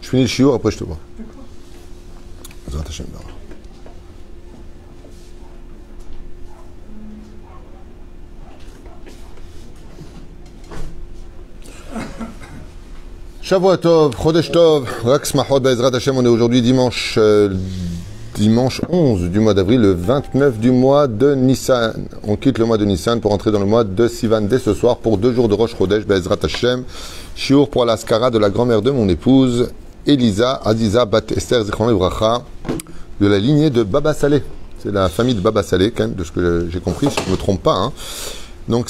Je finis le shiur, après je te vois. Bezrat Hashem, d'abord. Shavua Tov, Chodesh Tov, Rak Smachot Bezrat Hashem. On est aujourd'hui dimanche 11 du mois d'avril, le 29 du mois de Nissan. On quitte le mois de Nissan pour entrer dans le mois de Sivan dès ce soir pour 2 jours de Rosh Chodesh Bezrat Hashem. Shiur pour l'Askara de la grand-mère de mon épouse, Elisa Aziza Bat Esther Zichron Livracha, de la lignée de Baba Saleh. C'est la famille de Baba Saleh, de ce que j'ai compris, si je ne me trompe pas. Hein. Donc,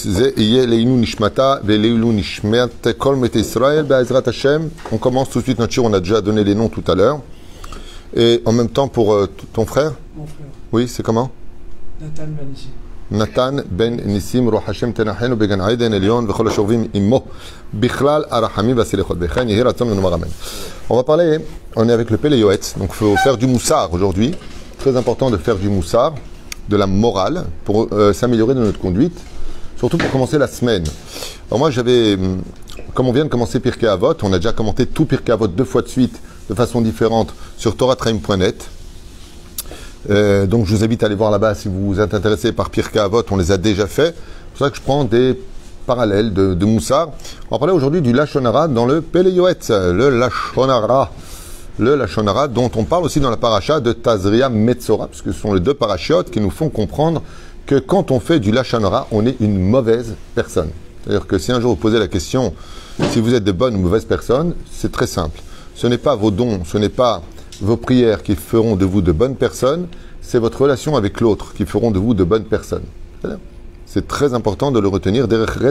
on commence tout de suite notre shiur, on a déjà donné les noms tout à l'heure. Et en même temps, pour ton frère. Mon frère. Oui, c'est comment? Nathan Ben Nissim. Nathan Ben Nissim, Ruach Hashem Tenachenu Began Aiden Elion, Vechol HaShovim Immo, Bichlal Arachamim Vasilechot Bechen, Yehi Ratzon Venomar Amen. On va parler, on est avec le Pele Yoetz, donc il faut faire du moussar aujourd'hui. Très important de faire du moussar, de la morale, pour s'améliorer de notre conduite, surtout pour commencer la semaine. Alors moi j'avais, comme on vient de commencer Pirkei Avot, on a déjà commenté tout Pirkei Avot 2 fois de suite, de façon différente, sur toratraim.net. Donc je vous invite à aller voir là-bas si vous êtes intéressé par Pirkei Avot, on les a déjà fait. C'est pour ça que je prends des parallèles de Moussar. On va parler aujourd'hui du Lashon Hara dans le Pele Yoetz, le Lashon Hara dont on parle aussi dans la paracha de Tazria Metzora, parce que ce sont les deux parachiotes qui nous font comprendre que quand on fait du Lashon Hara, on est une mauvaise personne. C'est-à-dire que si un jour vous posez la question si vous êtes de bonnes ou mauvaises personnes, c'est très simple. Ce n'est pas vos dons, ce n'est pas vos prières qui feront de vous de bonnes personnes, c'est votre relation avec l'autre qui feront de vous de bonnes personnes. C'est très important de le retenir,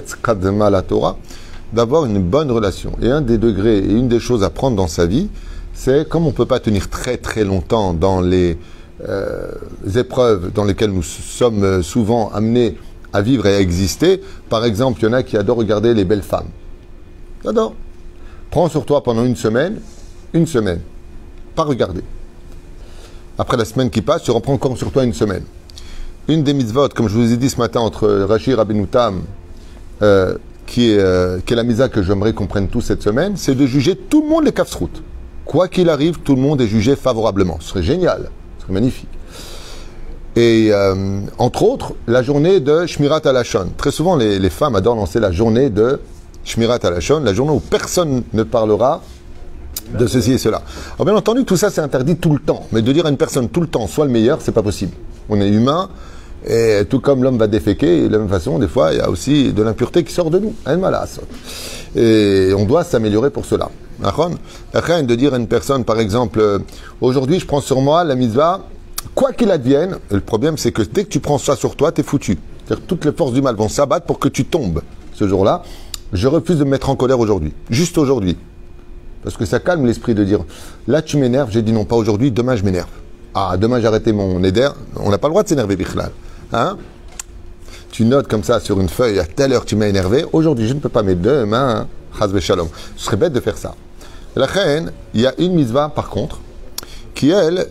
d'avoir une bonne relation. Et un des degrés et une des choses à prendre dans sa vie, c'est comme on ne peut pas tenir très très longtemps dans les épreuves dans lesquelles nous sommes souvent amenés à vivre et à exister. Par exemple, il y en a qui adorent regarder les belles femmes. J'adore. Prends sur toi pendant une semaine, pas regarder. Après la semaine qui passe, tu reprends encore sur toi une semaine. Une des mitzvot, comme je vous ai dit ce matin, entre Rashi et Rabbeinu Tam, qui est la mitzvah que j'aimerais qu'on prenne tous cette semaine, c'est de juger tout le monde les kafsrout. Quoi qu'il arrive, tout le monde est jugé favorablement. Ce serait génial, ce serait magnifique. Et entre autres, la journée de Shmirat Halashon. Très souvent, les femmes adorent lancer la journée de Shmirat Halashon, la journée où personne ne parlera de ceci et cela. Alors bien entendu, tout ça c'est interdit tout le temps. Mais de dire à une personne tout le temps, sois le meilleur, c'est pas possible. On est humain, et tout comme l'homme va déféquer, et de la même façon, des fois, il y a aussi de l'impureté qui sort de nous. Et on doit s'améliorer pour cela. Après, de dire à une personne, par exemple, aujourd'hui je prends sur moi la mitzvah, quoi qu'il advienne, le problème c'est que dès que tu prends ça sur toi, t'es foutu. C'est-à-dire que toutes les forces du mal vont s'abattre pour que tu tombes ce jour-là. Je refuse de me mettre en colère aujourd'hui, juste aujourd'hui. Parce que ça calme l'esprit de dire, là tu m'énerves, j'ai dit non pas aujourd'hui, demain je m'énerve. Ah, demain j'ai arrêté mon éder, on n'a pas le droit de s'énerver, Bichlal. Hein? Tu notes comme ça sur une feuille, à telle heure tu m'as énervé, aujourd'hui je ne peux pas, mais demain, Chazve Shalom. Ce serait bête de faire ça. La reine, il y a une mitzvah par contre, qui elle,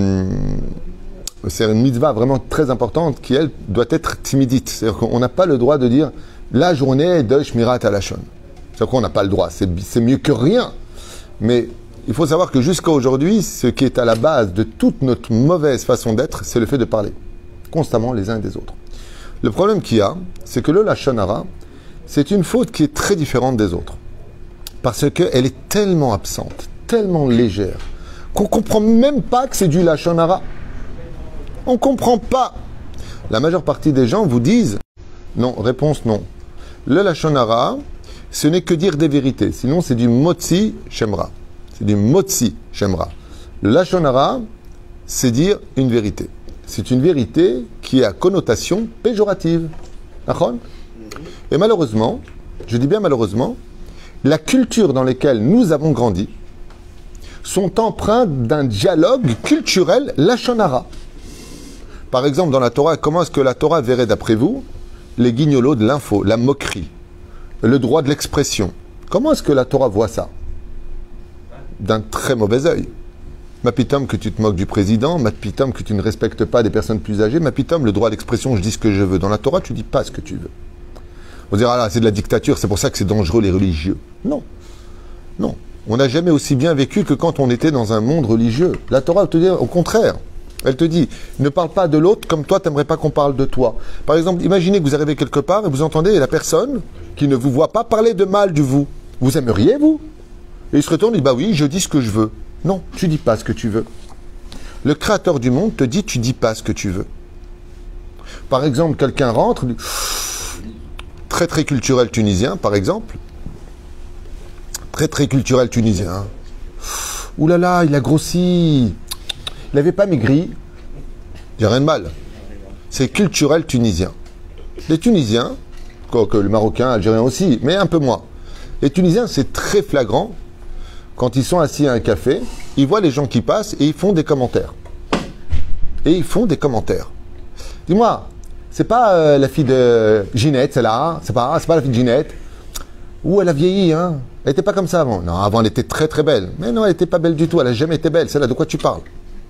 c'est une mitzvah vraiment très importante, qui elle doit être timidite. C'est-à-dire qu'on n'a pas le droit de dire, la journée de Shmirat Halashon. C'est-à-dire qu'on n'a pas le droit, c'est mieux que rien. Mais il faut savoir que jusqu'à aujourd'hui, ce qui est à la base de toute notre mauvaise façon d'être, c'est le fait de parler constamment les uns et des autres. Le problème qu'il y a, c'est que le Lashon Hara, c'est une faute qui est très différente des autres. Parce qu'elle est tellement absente, tellement légère, qu'on ne comprend même pas que c'est du Lashon Hara. On ne comprend pas. La majeure partie des gens vous disent, non, réponse non. Le Lashon Hara, ce n'est que dire des vérités. Sinon, c'est du Motzi Shemra. C'est du Motzi Shemra. Le Lashon Hara, c'est dire une vérité. C'est une vérité qui a connotation péjorative. D'accord ? Et malheureusement, je dis bien malheureusement, la culture dans laquelle nous avons grandi sont empreintes d'un dialogue culturel Lashon Hara. Par exemple, dans la Torah, comment est-ce que la Torah verrait d'après vous les guignolos de l'info, la moquerie, le droit de l'expression? Comment est-ce que la Torah voit ça? D'un très mauvais œil. Mapitom que tu te moques du président, mapitom que tu ne respectes pas des personnes plus âgées, mapitom le droit d'expression, je dis ce que je veux. Dans la Torah, tu dis pas ce que tu veux. On dira, ah là, c'est de la dictature, c'est pour ça que c'est dangereux les religieux. Non. Non. On n'a jamais aussi bien vécu que quand on était dans un monde religieux. La Torah te dit au contraire. Elle te dit, ne parle pas de l'autre comme toi, tu n'aimerais pas qu'on parle de toi. Par exemple, imaginez que vous arrivez quelque part et vous entendez la personne qui ne vous voit pas parler de mal du vous. Vous aimeriez, vous? Et il se retourne et dit, bah oui, je dis ce que je veux. Non, tu dis pas ce que tu veux. Le créateur du monde te dit, tu dis pas ce que tu veux. Par exemple, quelqu'un rentre, très très culturel tunisien, par exemple. Très très culturel tunisien. Ouh là là, il a grossi. Il n'avait pas maigri. Il n'y a rien de mal. C'est culturel tunisien. Les Tunisiens, quoique le Marocain, Algérien aussi, mais un peu moins. Les Tunisiens, c'est très flagrant. Quand ils sont assis à un café, ils voient les gens qui passent et ils font des commentaires. Et ils font des commentaires. Dis-moi, c'est pas la fille de Ginette, celle-là? C'est pas la fille de Ginette? Ou elle a vieilli, hein? Elle n'était pas comme ça avant. Non, avant elle était très très belle. Mais non, elle n'était pas belle du tout. Elle n'a jamais été belle. Celle-là, de quoi tu parles?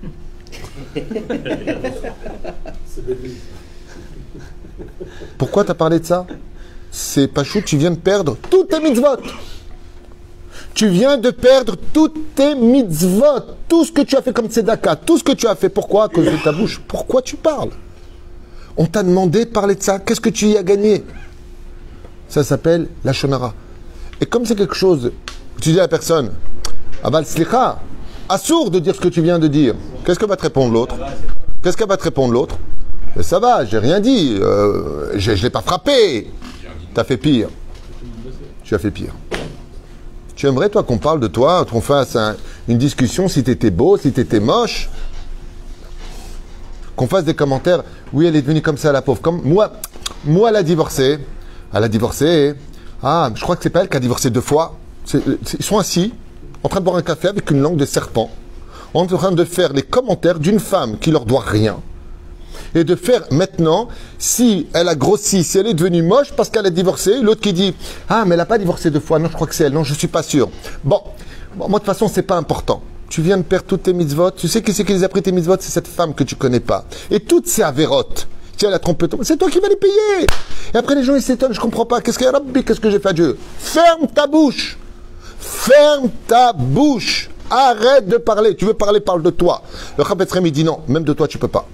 Pourquoi tu as parlé de ça? C'est pas chou, tu viens de perdre toutes tes mitzvot. Tu viens de perdre toutes tes mitzvot. Tout ce que tu as fait comme tzedaka, tout ce que tu as fait. Pourquoi? À cause de ta bouche. Pourquoi tu parles? On t'a demandé de parler de ça. Qu'est-ce que tu y as gagné? Ça s'appelle la shonara. Et comme c'est quelque chose, tu dis à la personne, Aval slicha, assourd de dire ce que tu viens de dire. Qu'est-ce que va te répondre l'autre? Qu'est-ce qu'elle va te répondre l'autre? Mais ça va, j'ai rien dit. Je l'ai pas frappé. T'as fait pire. Tu as fait pire. Tu aimerais, toi, qu'on parle de toi, qu'on fasse une discussion si t'étais beau, si t'étais moche? Qu'on fasse des commentaires. Oui, elle est devenue comme ça, la pauvre. Comme moi, elle a divorcé. Elle a divorcé. Ah, je crois que c'est pas elle qui a divorcé 2 fois. Ils sont assis, en train de boire un café avec une langue de serpent, en train de faire les commentaires d'une femme qui leur doit rien. Et de faire maintenant, si elle a grossi, si elle est devenue moche parce qu'elle a divorcé, l'autre qui dit, ah, mais elle n'a pas divorcé 2 fois. Non, je crois que c'est elle. Non, je suis pas sûr. Bon, moi, de toute façon, c'est pas important. Tu viens de perdre toutes tes mitzvot. Tu sais qui c'est qui les a pris tes mitzvot? C'est cette femme que tu connais pas. Et toutes ces avérotes. Si elle a trompé ton... C'est toi qui vas les payer. Et après, les gens, ils s'étonnent. Je comprends pas. Qu'est-ce que j'ai fait à Dieu? Ferme ta bouche. Ferme ta bouche. Arrête de parler. Tu veux parler, parle de toi. Le Chafetz Chaim, il dit non. Même de toi, tu peux pas.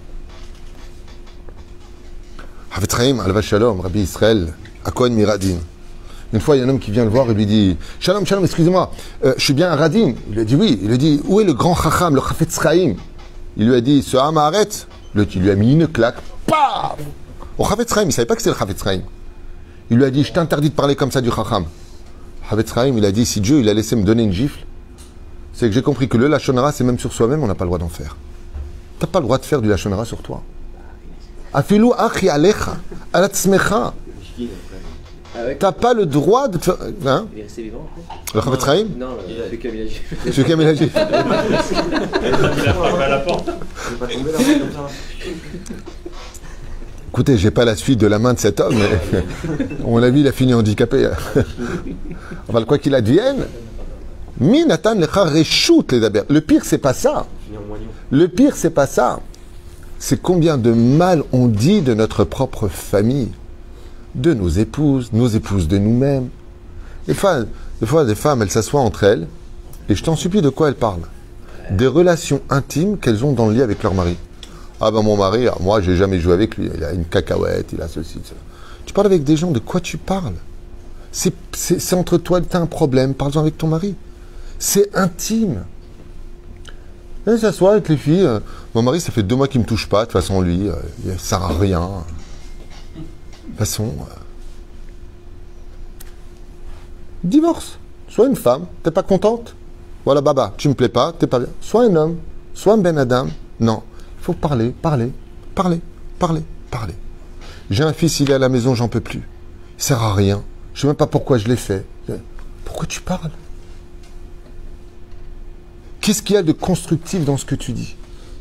Chafetz Chaim, Alva Shalom, Rabbi Israël, à Cohen Miradin. Une fois, il y a un homme qui vient le voir et lui dit, Shalom, Shalom, excusez-moi, je suis bien à Radin. Il lui a dit oui. Il lui a dit, où est le grand Chacham, le Chafetz Chaim? Il lui a dit, ce Ham arrête. Il lui a mis une claque. Paf! Au Chafetz Chaim, il ne savait pas que c'était le Chafetz Chaim. Il lui a dit, je t'interdis de parler comme ça du Chacham. Chafetz Chaim, il a dit, si Dieu il a laissé me donner une gifle, c'est que j'ai compris que le Lachon Hara, c'est même sur soi-même, on n'a pas le droit d'en faire. Tu n'as pas le droit de faire du Lachon Hara sur toi. Afilu achi alecha, alatzmecha. T'as pas le droit de te faire... Hein? Il est resté vivant après? Le Chafetz Chaim? Non, celui qui a mis la gifle. Celui qui a mis la gifle. Il a frappé à la porte. Il n'est pas tombé là comme ça. Écoutez, j'ai pas la suite de la main de cet homme, mais on l'a vu, il a fini handicapé. Enfin, quoi qu'il advienne, mi natan lecha reshut ledaber. Le pire, c'est pas ça. Le pire, c'est pas ça. C'est combien de mal on dit de notre propre famille, de nos épouses de nous-mêmes. Des fois, des femmes, elles s'assoient entre elles, et je t'en supplie, de quoi elles parlent? Des relations intimes qu'elles ont dans le lit avec leur mari. Ah ben mon mari, moi j'ai jamais joué avec lui, il a une cacahuète, il a ceci, cela. Tu parles avec des gens, de quoi tu parles? C'est entre toi, tu as un problème, parle-en avec ton mari. C'est intime. Elle s'assoit avec les filles, mon mari ça fait 2 mois qu'il me touche pas, de toute façon lui, il sert à rien. De toute façon... Divorce. Sois une femme, t'es pas contente? Voilà, baba, tu me plais pas, t'es pas bien. Sois un homme, sois un Ben Adam. Non, il faut parler. J'ai un fils, il est à la maison, j'en peux plus. Il sert à rien. Je sais même pas pourquoi je l'ai fait. Pourquoi tu parles? Qu'est-ce qu'il y a de constructif dans ce que tu dis?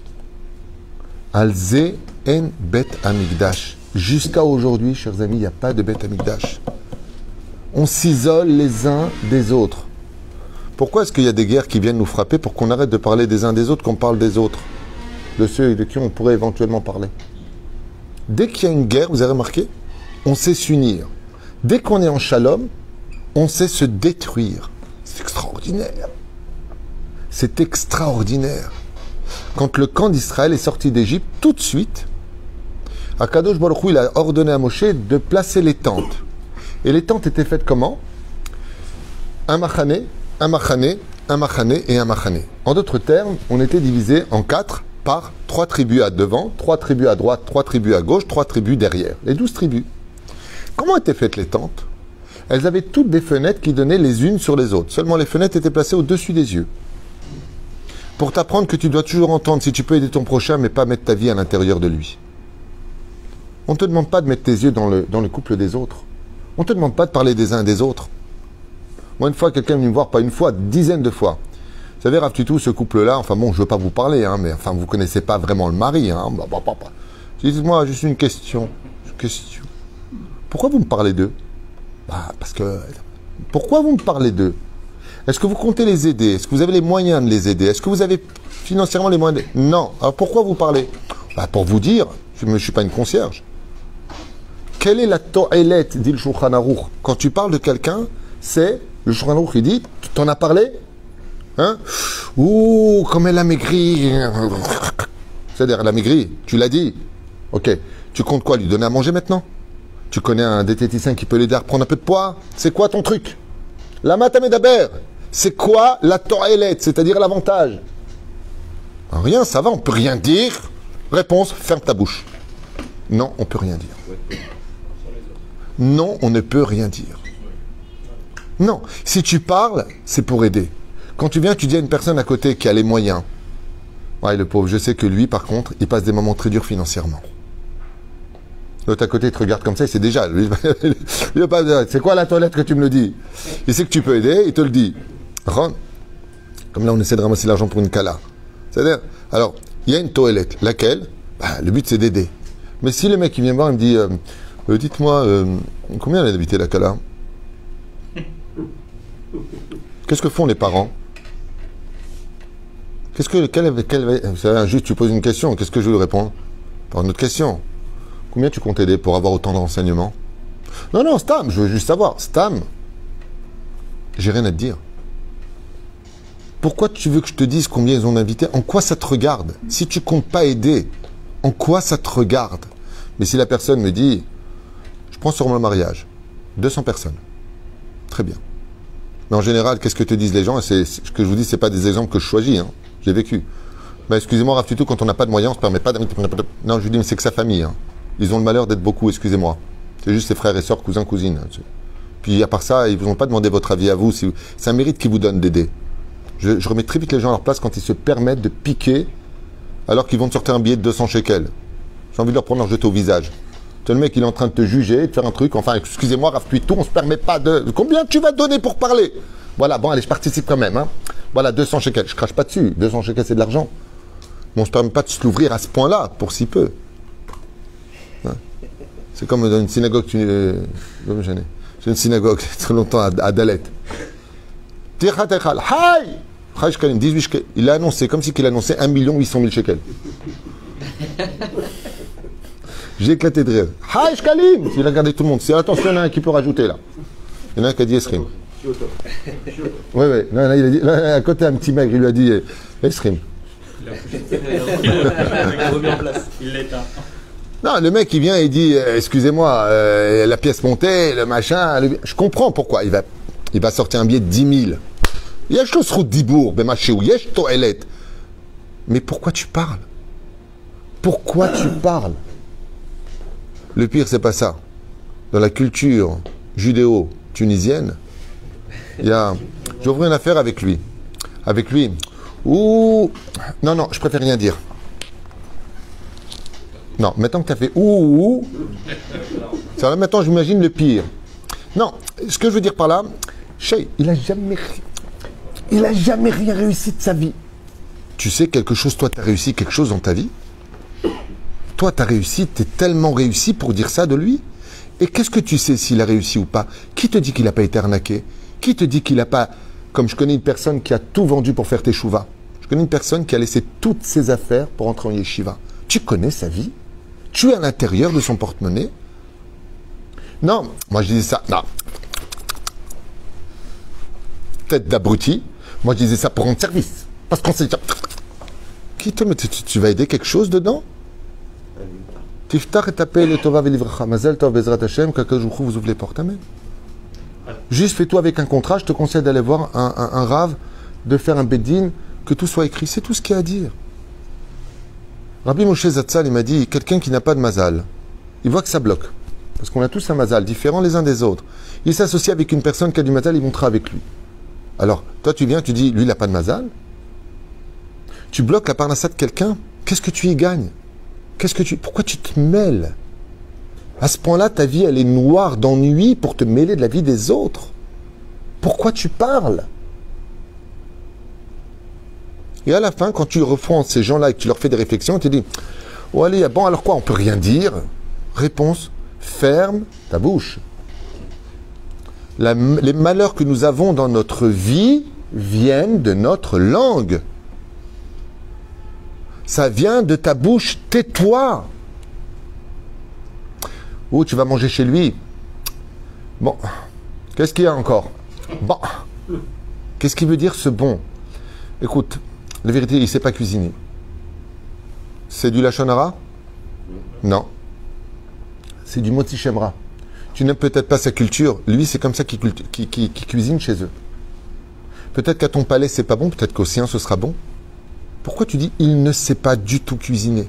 Alze en Bet Amigdash. Jusqu'à aujourd'hui, chers amis, il n'y a pas de Bet Amigdash. On s'isole les uns des autres. Pourquoi est-ce qu'il y a des guerres qui viennent nous frapper pour qu'on arrête de parler des uns des autres, qu'on parle des autres, de ceux de qui on pourrait éventuellement parler? Dès qu'il y a une guerre, vous avez remarqué, on sait s'unir. Dès qu'on est en shalom, on sait se détruire. C'est extraordinaire. extraordinaire. C'est extraordinaire. Quand le camp d'Israël est sorti d'Égypte, tout de suite, Akadosh Baruch Hu, il a ordonné à Moshe de placer les tentes. Et les tentes étaient faites comment? Un machané, un machané, un machané et un machané. En d'autres termes, on était divisé en 4 par 3 tribus à devant, 3 tribus à droite, 3 tribus à gauche, 3 tribus derrière. Les 12 tribus. Comment étaient faites les tentes? Elles avaient toutes des fenêtres qui donnaient les unes sur les autres. Seulement les fenêtres étaient placées au-dessus des yeux. Pour t'apprendre que tu dois toujours entendre si tu peux aider ton prochain, mais pas mettre ta vie à l'intérieur de lui. On ne te demande pas de mettre tes yeux dans le couple des autres. On ne te demande pas de parler des uns et des autres. Moi, une fois, quelqu'un est venu me voir, pas une fois, dizaines de fois. Vous savez, Rav Tutu, ce couple-là, enfin bon, je ne veux pas vous parler, hein, mais enfin, vous ne connaissez pas vraiment le mari. Hein, dites-moi juste une question. Pourquoi vous me parlez d'eux? Parce que... Pourquoi vous me parlez d'eux? Est-ce que vous comptez les aider? Est-ce que vous avez les moyens de les aider? Est-ce que vous avez financièrement les moyens de... Non. Alors pourquoi vous parlez? Pour vous dire, je ne suis pas une concierge. Quelle est la to'elet, dit le Shulchan Aruch? Quand tu parles de quelqu'un, c'est... Le Shulchan Aruch, il dit, t'en as parlé? Hein? Ouh, comme elle a maigri. C'est-à-dire, elle a maigri, tu l'as dit. Ok. Tu comptes quoi? Lui donner à manger maintenant? Tu connais un diététicien qui peut l'aider à reprendre un peu de poids? C'est quoi ton truc? La matamedaber, c'est quoi la to'elet, c'est-à-dire l'avantage? Rien, ça va, on peut rien dire. Réponse, ferme ta bouche. Non, on peut rien dire. Non, on ne peut rien dire. Non, si tu parles, c'est pour aider. Quand tu viens, tu dis à une personne à côté qui a les moyens. Ouais, le pauvre, je sais que lui, par contre, il passe des moments très durs financièrement. L'autre à côté, il te regarde comme ça, il sait déjà. Lui, il va pas dire, c'est quoi la toilette que tu me le dis? Il sait que tu peux aider, il te le dit. Comme là, on essaie de ramasser l'argent pour une kala. C'est-à-dire, alors, il y a une toilette. Laquelle? Le but, c'est d'aider. Mais si le mec, il vient voir, il me dit, dites-moi, combien elle a d'habiter la kala? Qu'est-ce que font les parents? Juste, tu poses une question, qu'est-ce que je vais lui répondre? Par une autre question. Combien tu comptes aider pour avoir autant de renseignements? Non, Stam, je veux juste savoir. Stam, j'ai rien à te dire. Pourquoi tu veux que je te dise combien ils ont d'invités? En quoi ça te regarde? Si tu comptes pas aider, en quoi ça te regarde? Mais si la personne me dit, je prends sur mon mariage, 200 personnes. Très bien. Mais en général, qu'est-ce que te disent les gens? Ce que je vous dis, c'est pas des exemples que je choisis. Hein. J'ai vécu. Excusez-moi, Rav Tutu, quand on n'a pas de moyens, on se permet pas d'inviter. Non, je lui dis, mais c'est que sa famille. Hein. Ils ont le malheur d'être beaucoup, excusez-moi. C'est juste ses frères et sœurs, cousins, cousines. Puis à part ça, ils vous ont pas demandé votre avis à vous. C'est un mérite qui vous donne d'aider. Je remets très vite les gens à leur place quand ils se permettent de piquer alors qu'ils vont te sortir un billet de 200 shekels. J'ai envie de leur prendre leur jeter au visage. Le mec, il est en train de te juger, de faire un truc. Enfin, excusez-moi, Rav Tutu, on se permet pas de... Combien tu vas donner pour parler? Voilà, bon, allez, je participe quand même. Hein. Voilà, 200 shekels. Je crache pas dessus. 200 shekels, c'est de l'argent. Mais on se permet pas de se l'ouvrir à ce point-là, pour si peu. Hein. C'est comme dans une synagogue... J'ai une synagogue, très longtemps, à Dalet. Il a annoncé, comme si il annonçait 1 800 000 shekels. J'ai éclaté de rire. Haï, Shkalim! Il a regardé tout le monde. Attention, il y en a un qui peut rajouter là. Il y en a un qui a dit Esrim. Oui. Là, il a dit, là, à côté, un petit maigre, il lui a dit Esrim. Il l'éteint. Non, le mec, il vient et dit excusez-moi, la pièce montée, le machin. Je comprends pourquoi. Il va sortir un billet de 10 000. Yesh lo zchut dibour, b'mashéou, yesh to'elet. Mais pourquoi tu parles? Pourquoi tu parles? Le pire, c'est pas ça. Dans la culture judéo-tunisienne, il y a... J'ai ouvert une affaire avec lui. Ouh... Non, je préfère rien dire. Non, maintenant que tu as fait ouh... Ça, maintenant, j'imagine le pire. Non, ce que je veux dire par là, Shay, il a jamais rien réussi de sa vie. Tu sais quelque chose, toi, tu as réussi quelque chose dans ta vie? Toi, tu as réussi, tu es tellement réussi pour dire ça de lui? Et qu'est-ce que tu sais s'il a réussi ou pas? Qui te dit qu'il n'a pas été arnaqué? Qui te dit qu'il n'a pas... Comme je connais une personne qui a tout vendu pour faire teshuva. Je connais une personne qui a laissé toutes ses affaires pour entrer en yeshiva. Tu connais sa vie? Tu es à l'intérieur de son porte-monnaie? Non, moi je disais ça. Non. Tête d'abruti. Moi, je disais ça pour rendre service. Parce qu'on sait... Qui te met... Tu vas aider quelque chose dedans? Tiftar et tapé le Tova Velivracha. Mazel Tov Bezrat Hashem, qu'Akadosh Baruch Hu vous ouvre les portes. Amen. Juste fais-toi avec un contrat. Je te conseille d'aller voir un rave, de faire un beddin, que tout soit écrit. C'est tout ce qu'il y a à dire. Rabbi Moshe Zatzal, il m'a dit, quelqu'un qui n'a pas de mazal, il voit que ça bloque. Parce qu'on a tous un mazal, différents les uns des autres. Il s'associe avec une personne qui a du mazal, il montera avec lui. Alors, toi tu viens, tu dis, lui il n'a pas de mazal. Tu bloques la parnassa de quelqu'un, qu'est-ce que tu y gagnes? Pourquoi tu te mêles? À ce point-là, ta vie, elle est noire d'ennui pour te mêler de la vie des autres. Pourquoi tu parles? Et à la fin, quand tu reprends ces gens-là et que tu leur fais des réflexions, tu te dis, oh allez, bon, alors quoi, on peut rien dire? Réponse, ferme ta bouche. Les malheurs que nous avons dans notre vie viennent de notre langue. Ça vient de ta bouche, tais-toi. Ou tu vas manger chez lui. Bon, qu'est-ce qu'il y a encore? Bon, qu'est-ce qu'il veut dire ce bon? Écoute, la vérité, il ne sait pas cuisiner. C'est du Lachon Hara? Non. C'est du Motzi Shemra. Tu n'aimes peut-être pas sa culture. Lui, c'est comme ça qu'il cuisine chez eux. Peut-être qu'à ton palais, c'est pas bon. Peut-être qu'au sien, ce sera bon. Pourquoi tu dis il ne sait pas du tout cuisiner?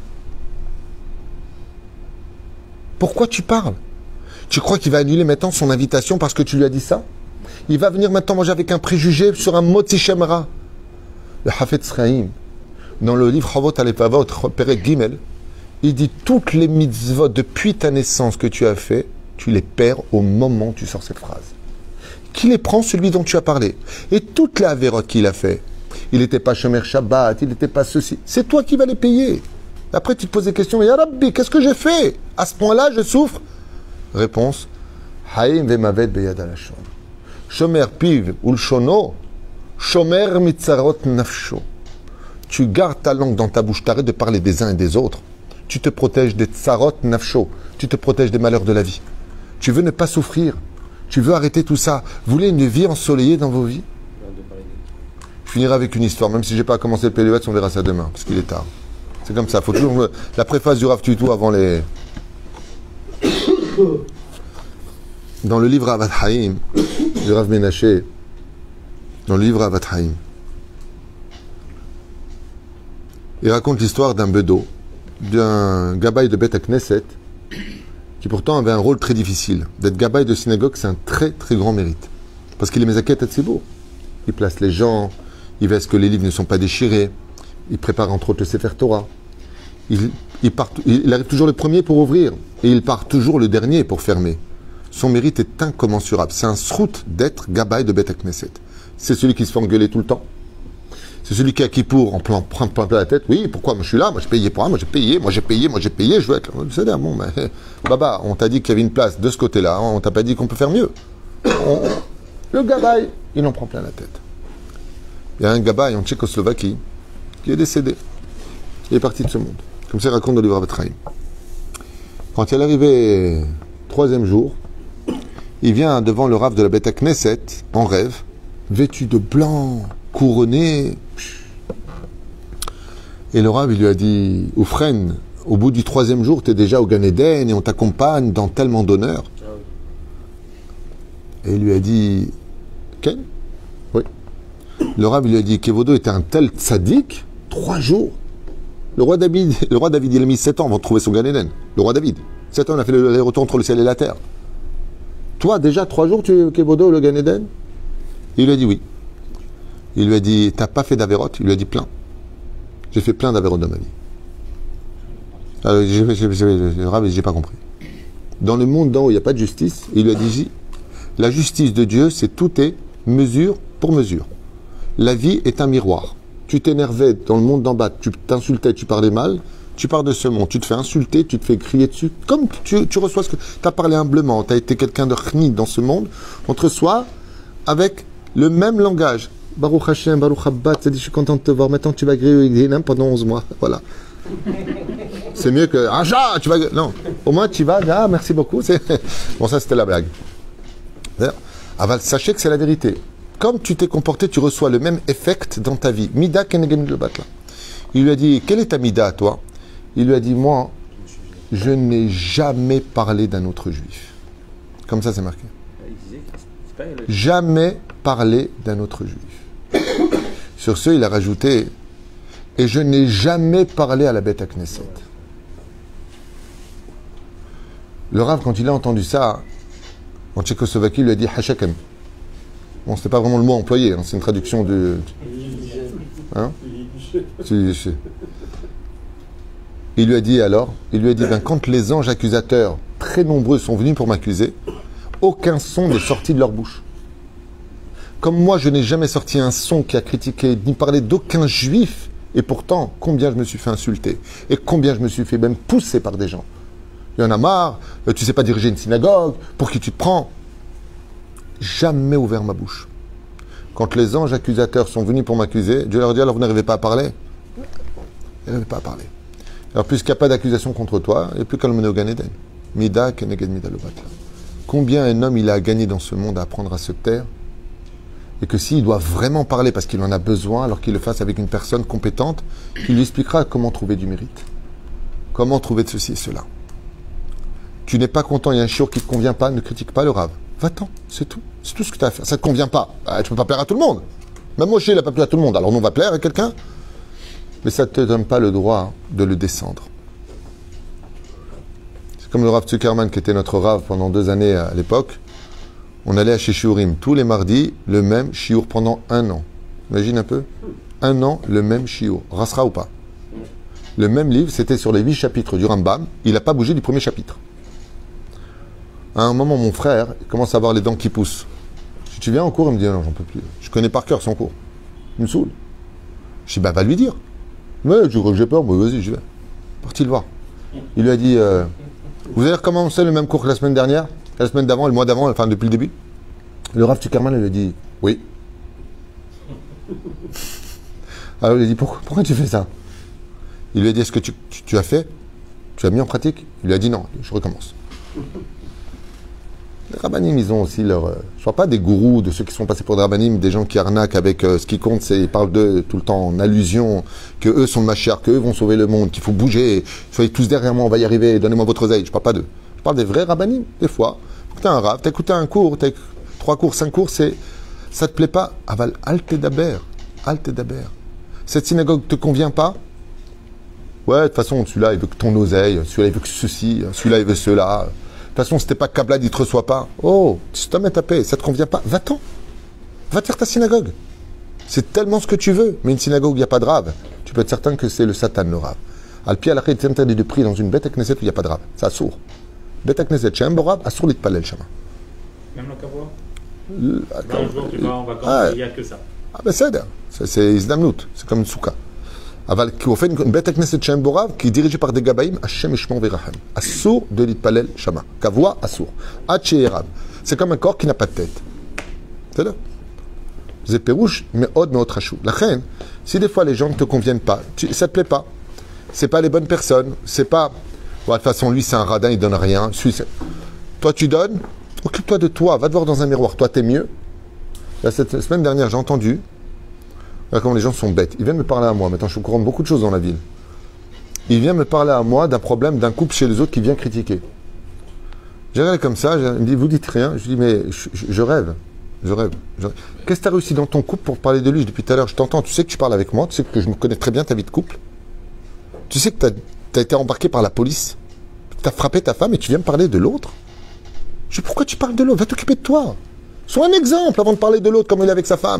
Pourquoi tu parles? Tu crois qu'il va annuler maintenant son invitation parce que tu lui as dit ça? Il va venir maintenant manger avec un préjugé sur un Motzi Shemra. Le Hafetz Chaim, dans le livre Chavot Alevavot, Perek Gimel, il dit toutes les mitzvot depuis ta naissance que tu as fait, tu les perds au moment où tu sors cette phrase. Qui les prend? Celui dont tu as parlé. Et toute la avérote qu'il a fait, il n'était pas Shomer Shabbat, il n'était pas ceci. C'est toi qui vas les payer. Après, tu te poses des questions. Ya Rabbi, qu'est-ce que j'ai fait? À ce point-là, je souffre. Réponse. Haïm vemavet beyad alashon. Shomer piv ulshono. Shomer mitzarot nafsho. Tu gardes ta langue dans ta bouche. T'arrêtes de parler des uns et des autres. Tu te protèges des tsarot nafsho. Tu te protèges des malheurs de la vie. Tu veux ne pas souffrir. Tu veux arrêter tout ça. Vous voulez une vie ensoleillée dans vos vies? Je finirai avec une histoire. Même si je n'ai pas commencé le Péléouetz, on verra ça demain. Parce qu'il est tard. C'est comme ça. Il faut toujours la préface du Rav Tutu avant les... Dans le livre Avat Haïm, du Rav Menaché, dans le livre Avat Haïm, il raconte l'histoire d'un bedeau, d'un gabaï de Beth Knesset, qui pourtant avait un rôle très difficile. D'être gabaï de synagogue, c'est un très très grand mérite. Parce qu'il est Mezaket Hatzibur. Il place les gens, il veut que les livres ne sont pas déchirés, il prépare entre autres le Sefer Torah. Il arrive toujours le premier pour ouvrir, et il part toujours le dernier pour fermer. Son mérite est incommensurable. C'est un srout d'être gabaï de Beth Knesset. C'est celui qui se fait engueuler tout le temps. C'est celui qui a Kippour en plein la tête. Oui, pourquoi? Moi je suis là, moi j'ai payé pour un, moi j'ai payé, je veux être là. C'est bon, mais Baba, on t'a dit qu'il y avait une place de ce côté-là, on t'a pas dit qu'on peut faire mieux. Le gabaï, il en prend plein la tête. Il y a un gabaï en Tchécoslovaquie qui est décédé. Il est parti de ce monde. Comme ça, il raconte dans le livre Avat Haïm. Quand il est arrivé 3e jour, il vient devant le Rav de la Beth Knesset, en rêve, vêtu de blanc, couronné. Et le Rav, il lui a dit, Oufren, au bout du 3e jour, tu es déjà au Gan Eden et on t'accompagne dans tellement d'honneur. Et il lui a dit, Ken? Oui. Le Rav, il lui a dit, Kevodo était un tel tzaddik, 3 jours. Le roi David, il a mis 7 ans avant de trouver son Gan Eden. Le roi David. 7 ans, il a fait le retour entre le ciel et la terre. Toi, déjà, 3 jours, tu es au Kevodo, le Gan Eden? Il lui a dit oui. Il lui a dit, t'as pas fait d'avérote? Il lui a dit plein. J'ai fait plein d'avérotes dans ma vie. Alors, j'ai pas compris. Dans le monde d'en haut, il n'y a pas de justice. Il lui a dit, la justice de Dieu, c'est tout est mesure pour mesure. La vie est un miroir. Tu t'énervais dans le monde d'en bas, tu t'insultais, tu parlais mal, tu pars de ce monde, tu te fais insulter, tu te fais crier dessus. Comme tu reçois ce que... Tu as parlé humblement, tu as été quelqu'un de chni dans ce monde, on te reçoit avec le même langage. Baruch Hashem, Baruch Abba, tu as dit, je suis content de te voir, maintenant tu vas griller pendant 11 mois. Voilà. C'est mieux que... Ah, tu vas... Non, au moins tu vas, ah, merci beaucoup. Bon, ça c'était la blague. Aval, sachez que c'est la vérité. comme tu t'es comporté, tu reçois le même effect dans ta vie. Mida keneged mida batla. Il lui a dit, quelle est ta mida, toi? Il lui a dit, moi, je n'ai jamais parlé d'un autre juif. Comme ça, c'est marqué. Il disait que c'est pas le... Jamais parlé d'un autre juif. Sur ce, il a rajouté, et je n'ai jamais parlé à la bête à Knesset. Le Rav, quand il a entendu ça, en Tchécoslovaquie, il lui a dit Hashakem. Bon, c'était pas vraiment le mot employé, hein, c'est une traduction de. Hein? Il lui a dit alors, il lui a dit, ben, quand les anges accusateurs, très nombreux, sont venus pour m'accuser, aucun son n'est sorti de leur bouche. Comme moi, je n'ai jamais sorti un son qui a critiqué, ni parlé d'aucun juif, et pourtant, combien je me suis fait insulter, et combien je me suis fait même pousser par des gens. Il y en a marre, tu sais pas diriger une synagogue, pour qui tu te prends? Jamais ouvert ma bouche. Quand les anges accusateurs sont venus pour m'accuser, Dieu leur dit, alors vous n'arrivez pas à parler? Ils n'arrivent pas à parler. Alors, puisqu'il n'y a pas d'accusation contre toi, il n'y a plus qu'à le mener au Gan Eden. Mida keneged mida lo batla. Combien un homme il a à gagner dans ce monde à apprendre à se taire, et que s'il doit vraiment parler parce qu'il en a besoin, alors qu'il le fasse avec une personne compétente, qui lui expliquera comment trouver du mérite. Comment trouver de ceci et cela. Tu n'es pas content, il y a un shiur qui ne te convient pas, ne critique pas le Rav. Va-t'en, c'est tout. C'est tout ce que tu as à faire. Ça ne te convient pas. Tu ne peux pas plaire à tout le monde. Même Moshe, il n'a pas plu à tout le monde. Alors nous, on va plaire à quelqu'un. Mais ça ne te donne pas le droit de le descendre. C'est comme le Rav Zuckerman, qui était notre Rav pendant 2 années à l'époque. On allait à chez Shiurim tous les mardis, le même shiur pendant 1 an. Imagine un peu. 1 an, le même shiur. Rasra ou pas. Le même livre, c'était sur les 8 chapitres du Rambam. Il n'a pas bougé du premier chapitre. À un moment, mon frère commence à avoir les dents qui poussent. Si tu viens en cours, il me dit non, j'en peux plus. Je connais par cœur son cours. Il me saoule. Je dis, bah, va lui dire. Ouais, j'ai peur, moi, vas-y, j'y vais. Parti le voir. Il lui a dit, vous avez recommencé le même cours que la semaine dernière, la semaine d'avant, le mois d'avant, enfin depuis le début? Le Rav Zuckerman, il lui a dit, oui. Alors il lui a dit, pourquoi tu fais ça? Il lui a dit, est-ce que tu as fait? Tu as mis en pratique? Il lui a dit, non, je recommence. Les rabbinim, ils ont aussi leur... je ne parle pas des gourous, de ceux qui sont passés pour des rabbinim, des gens qui arnaquent avec ce qui compte, c'est ils parlent d'eux tout le temps en allusion, que eux sont Mashiach, que eux vont sauver le monde, qu'il faut bouger, soyez tous derrière moi, on va y arriver, donnez-moi votre oseille. Je ne parle pas d'eux. Je parle des vrais rabbinim, des fois. Tu as un rab, tu as écouté un cours, tu as 3 cours, 5 cours, ça ne te plaît pas, aval alte daber. Cette synagogue ne te convient pas? Ouais, de toute façon, celui-là, il veut que ton oseille, celui-là, il veut que ceci, celui-là, il veut cela. De toute façon, si t'es pas câblade, il te reçoit pas. Oh, si tu à paix, ça te convient pas, va-t'en. Va te faire ta synagogue. C'est tellement ce que tu veux. Mais une synagogue où il n'y a pas de rave, tu peux être certain que c'est le Satan, le rave. Al-Pi al-Akhir, c'est interdit de prier dans une bête à Knesset où il n'y a pas de rave. C'est assour. Bête à Knesset, chez un borab, assour l'itpalel shama. Même le kavua? Un jour, tu vas en vacances, il n'y a que ça. Ah ben c'est Isdamnout, c'est comme une souka. Aval, qui fait une bête Knesset Shem Borav qui est dirigée par des Gabaïm, Hashem Ishmon Verachem. Assour de l'Itpalel Shama. Kavua, Assour. Hacheerav. C'est comme un corps qui n'a pas de tête. C'est là. C'est pérouche, mais od, mais autre chou. La reine, si des fois les gens ne te conviennent pas, ça ne te plaît pas, c'est pas les bonnes personnes, c'est pas. Ouais, de toute façon, lui, c'est un radin, il donne rien. Toi, tu donnes, occupe-toi de toi, va te voir dans un miroir. Toi, t'es mieux. Là, cette semaine dernière, j'ai entendu. Là, comment les gens sont bêtes. Ils viennent me parler à moi. Maintenant, je suis au courant de beaucoup de choses dans la ville. Ils viennent me parler à moi d'un problème d'un couple chez les autres qui vient critiquer. J'ai regardé comme ça, il me dit, vous dites rien. Je dis, mais je rêve. Je rêve. Qu'est-ce que tu as réussi dans ton couple pour parler de lui depuis tout à l'heure? Je t'entends, tu sais que tu parles avec moi, tu sais que je me connais très bien ta vie de couple. Tu sais que tu as été embarqué par la police. Tu as frappé ta femme et tu viens me parler de l'autre. Je dis, pourquoi tu parles de l'autre? Va t'occuper de toi. Sois un exemple avant de parler de l'autre comme il est avec sa femme.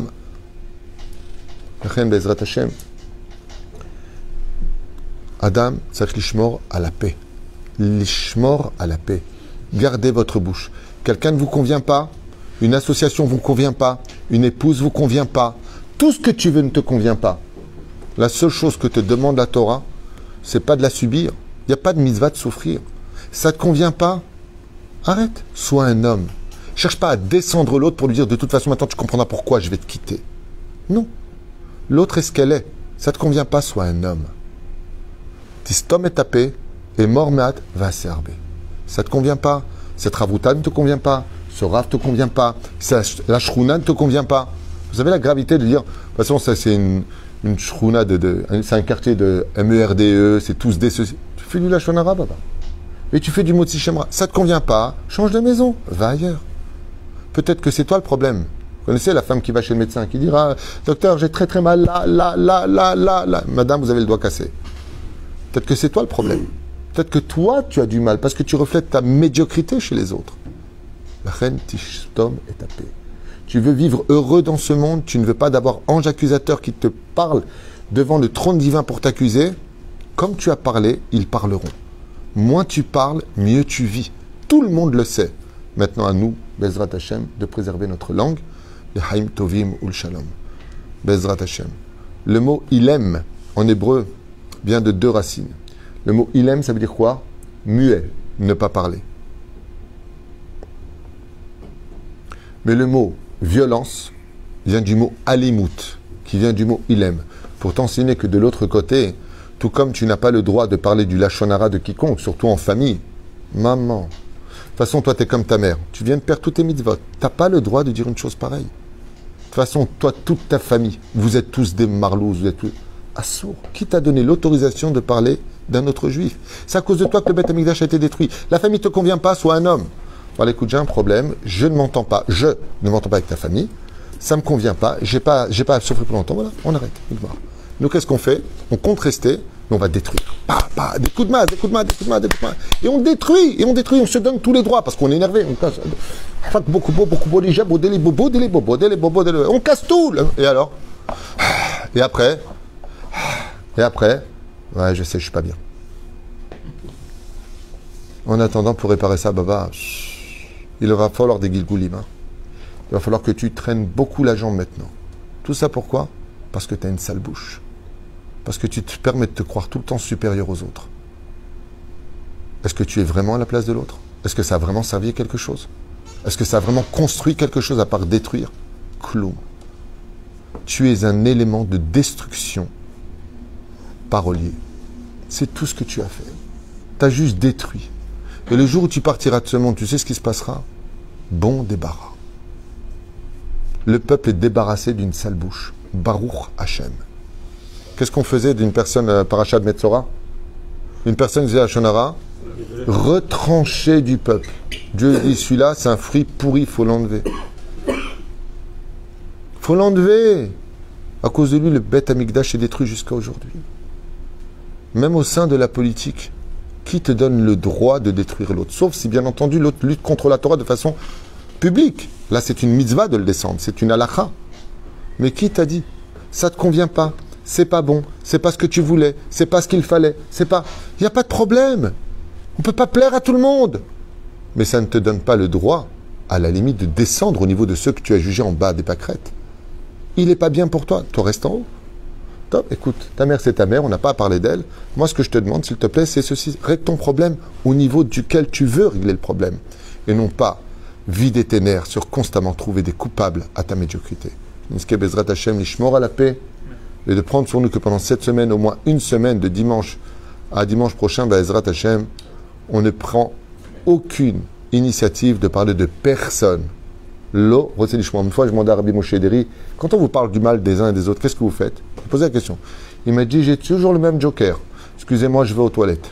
Adam, c'est l'ishmor à la paix. L'ishmor à la paix. Gardez votre bouche. Quelqu'un ne vous convient pas, une association ne vous convient pas, une épouse ne vous convient pas, tout ce que tu veux ne te convient pas. La seule chose que te demande la Torah, c'est pas de la subir. Il n'y a pas de mitzvah de souffrir. Ça ne te convient pas? Arrête. Sois un homme. Cherche pas à descendre l'autre pour lui dire de toute façon maintenant tu comprendras pourquoi je vais te quitter. Non. L'autre est ce qu'elle est. Ça ne te convient pas, sois un homme. Tistom est tapé et mort meat va serber. Ça ne te convient pas. Cette ravouta ne te convient pas. Ce rav ne te convient pas. La shrouna ne te convient pas. Vous avez la gravité de dire, de toute façon, ça c'est une shrouna, c'est un quartier de MERDE, c'est tous des ceci. Tu fais du Lachon Hara, papa. Et tu fais du Motzi Shemra. Ça ne te convient pas, change de maison, va ailleurs. Peut-être que c'est toi le problème. Vous connaissez la femme qui va chez le médecin, qui dira, docteur, j'ai très très mal, là. Madame, vous avez le doigt cassé. Peut-être que c'est toi le problème. Peut-être que toi, tu as du mal, parce que tu reflètes ta médiocrité chez les autres. La reine Tishtom est ta paix. Tu veux vivre heureux dans ce monde, tu ne veux pas d'avoir ange accusateur qui te parle devant le trône divin pour t'accuser. Comme tu as parlé, ils parleront. Moins tu parles, mieux tu vis. Tout le monde le sait. Maintenant à nous, Bezrat Hashem, de préserver notre langue. Le Haim Tovim ou le Shalom. Bezrat Hashem. Le mot ilem, en hébreu, vient de deux racines. Le mot ilem, ça veut dire quoi? Muet, ne pas parler. Mais le mot violence vient du mot alimut, qui vient du mot ilem. Pour t'enseigner que de l'autre côté, tout comme tu n'as pas le droit de parler du lachon hara de quiconque, surtout en famille, maman. De toute façon, toi, tu es comme ta mère. Tu viens de perdre tous tes mitzvot. Tu n'as pas le droit de dire une chose pareille. De toute façon, toi, toute ta famille, vous êtes tous des marlouses, vous êtes tous... Assour. Qui t'a donné l'autorisation de parler d'un autre juif? C'est à cause de toi que le Beth Amikdash a été détruit. La famille ne te convient pas, sois un homme. Voilà, écoute, j'ai un problème, je ne m'entends pas avec ta famille, ça ne me convient pas, j'ai pas à souffrir plus longtemps, voilà, on arrête. Nous, qu'est-ce qu'on fait? On compte rester, mais on va détruire. Des coups de main. Et on détruit, on se donne tous les droits, parce qu'on est énervé, on casse. On casse tout. Et alors? Et après, ouais, je sais, je suis pas bien. En attendant, pour réparer ça, Baba, il va falloir des gilgoulim. Hein. Il va falloir que tu traînes beaucoup la jambe maintenant. Tout ça pourquoi? Parce que tu as une sale bouche. Parce que tu te permets de te croire tout le temps supérieur aux autres. Est-ce que tu es vraiment à la place de l'autre? Est-ce que ça a vraiment servi à quelque chose? Est-ce que ça a vraiment construit quelque chose à part détruire? Cloum. Tu es un élément de destruction parolier. C'est tout ce que tu as fait. Tu as juste détruit. Et le jour où tu partiras de ce monde, tu sais ce qui se passera? Bon débarras. Le peuple est débarrassé d'une sale bouche. Baruch Hashem. Qu'est-ce qu'on faisait d'une personne parachat de Metzora? Une personne disait à Shonara, retranché du peuple. Dieu dit, celui-là, c'est un fruit pourri, il faut l'enlever. Il faut l'enlever. À cause de lui, le Beth Amikdash est détruit jusqu'à aujourd'hui. Même au sein de la politique, qui te donne le droit de détruire l'autre? Sauf si, bien entendu, l'autre lutte contre la Torah de façon publique. Là, c'est une mitzvah de le descendre, c'est une halakha. Mais qui t'a dit? Ça ne te convient pas, c'est pas bon, c'est pas ce que tu voulais, c'est pas ce qu'il fallait, c'est pas... Il n'y a pas de problème. On ne peut pas plaire à tout le monde. Mais ça ne te donne pas le droit, à la limite, de descendre au niveau de ceux que tu as jugés en bas des pâquerettes. Il n'est pas bien pour toi, toi reste en haut. Top, écoute, ta mère c'est ta mère, on n'a pas à parler d'elle. Moi ce que je te demande, s'il te plaît, c'est ceci. Règle ton problème au niveau duquel tu veux régler le problème. Et non pas vider tes nerfs sur constamment trouver des coupables à ta médiocrité. Niske Bezrat Hashem, l'ishmor à la paix. Et de prendre sur nous que pendant cette semaine, au moins une semaine, de dimanche à dimanche prochain, Bezrat Hashem, on ne prend aucune initiative de parler de personne. Lo, une fois je demandais à Rabbi Moshe Deri, quand on vous parle du mal des uns et des autres, qu'est-ce que vous faites? J'ai posé la question. Il m'a dit, j'ai toujours le même joker. Excusez-moi, je vais aux toilettes.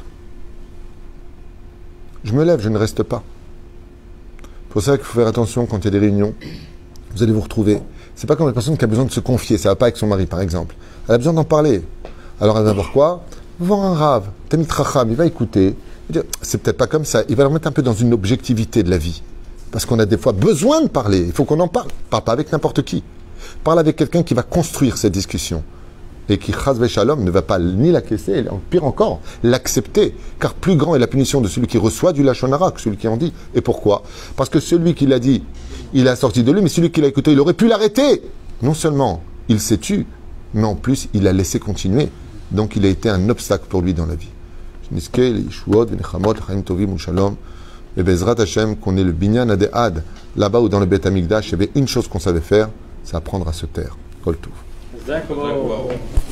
Je me lève, je ne reste pas. C'est pour ça qu'il faut faire attention quand il y a des réunions. Vous allez vous retrouver. C'est pas comme la personne qui a besoin de se confier, ça va pas avec son mari par exemple. Elle a besoin d'en parler. Alors elle va voir quoi? Voir un rave, Tamit Racham, il va écouter. Il va dire, c'est peut-être pas comme ça. Il va le remettre un peu dans une objectivité de la vie. Parce qu'on a des fois besoin de parler. Il faut qu'on en parle. Parle pas avec n'importe qui. Parle avec quelqu'un qui va construire cette discussion. Et qui, chas v'shalom, ne va pas ni l'acquiescer, pire encore, l'accepter. Car plus grand est la punition de celui qui reçoit du lachon hara que celui qui en dit. Et pourquoi? Parce que celui qui l'a dit, il a sorti de lui, mais celui qui l'a écouté, il aurait pu l'arrêter. Non seulement il s'est tu, mais en plus il a laissé continuer. Donc il a été un obstacle pour lui dans la vie. Et Bezrat Hashem, qu'on ait le binyan adéad, là-bas ou dans le Beth Amikdash, il y avait une chose qu'on savait faire, c'est apprendre à se taire. Kol Tov.